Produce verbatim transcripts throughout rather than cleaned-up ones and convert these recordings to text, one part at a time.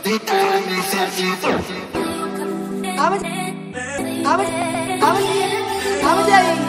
I was, I was, I was, I was there.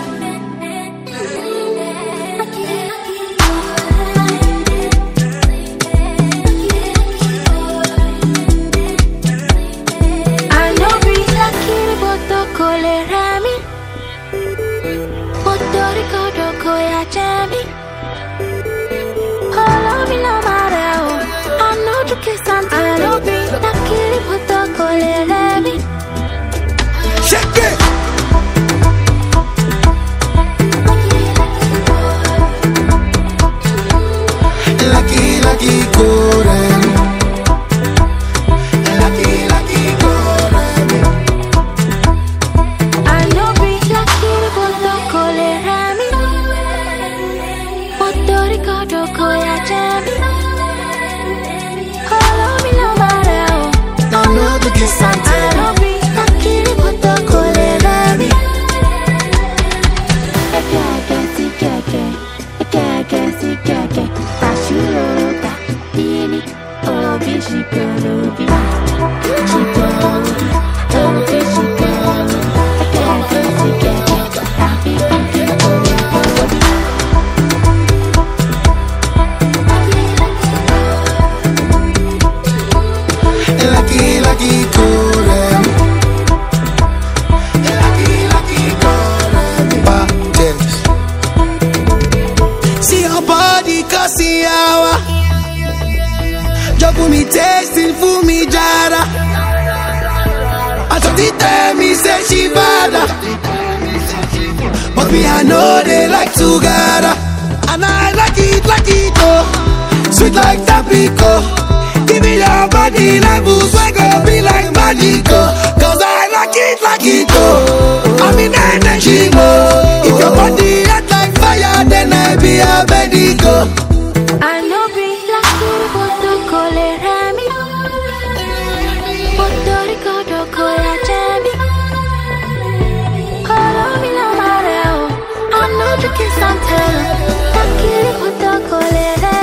Me tasting for me jara. I thought it tell me say she bad, but me I know they like together, and I like it like it oh, sweet like Tampico. Give me your body like booze, we go be like magico. Cause I like it like it oh, I'm in energy mode. If your body hot like fire, then I be a medico. I know be like you. Santana,